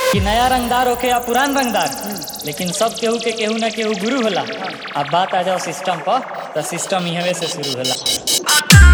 कि नया रंगदार होके या पुरान रंगदार, लेकिन सब केहू के केहू ना केहू गुरु होला। अब बात आ जाओ सिस्टम पर, तो सिस्टम इहवे से शुरू होला।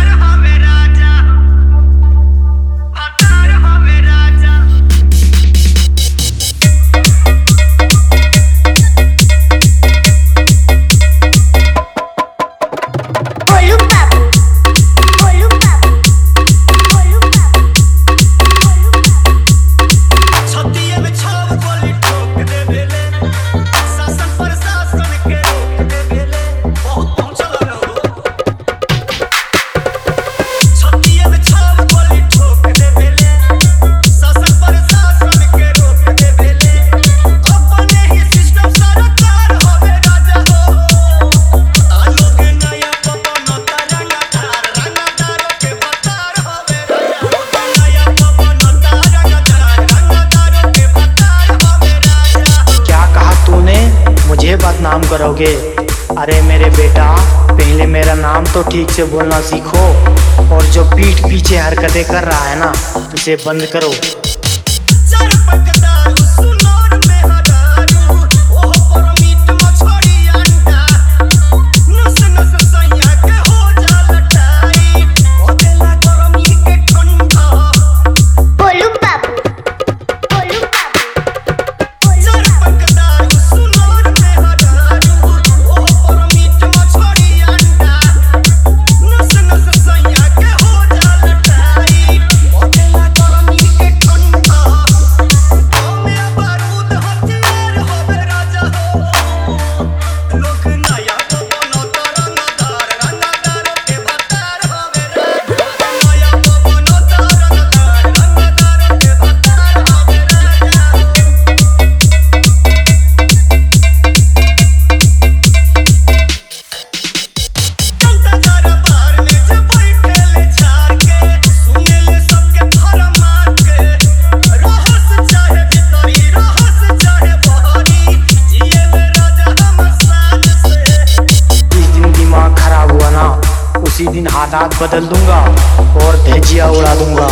बदनाम करोगे? अरे मेरे बेटा, पहले मेरा नाम तो ठीक से बोलना सीखो, और जो पीठ पीछे हरकतें कर रहा है ना, उसे बंद करो। उसी दिन हालात बदल दूंगा और धज्जियां उड़ा दूंगा।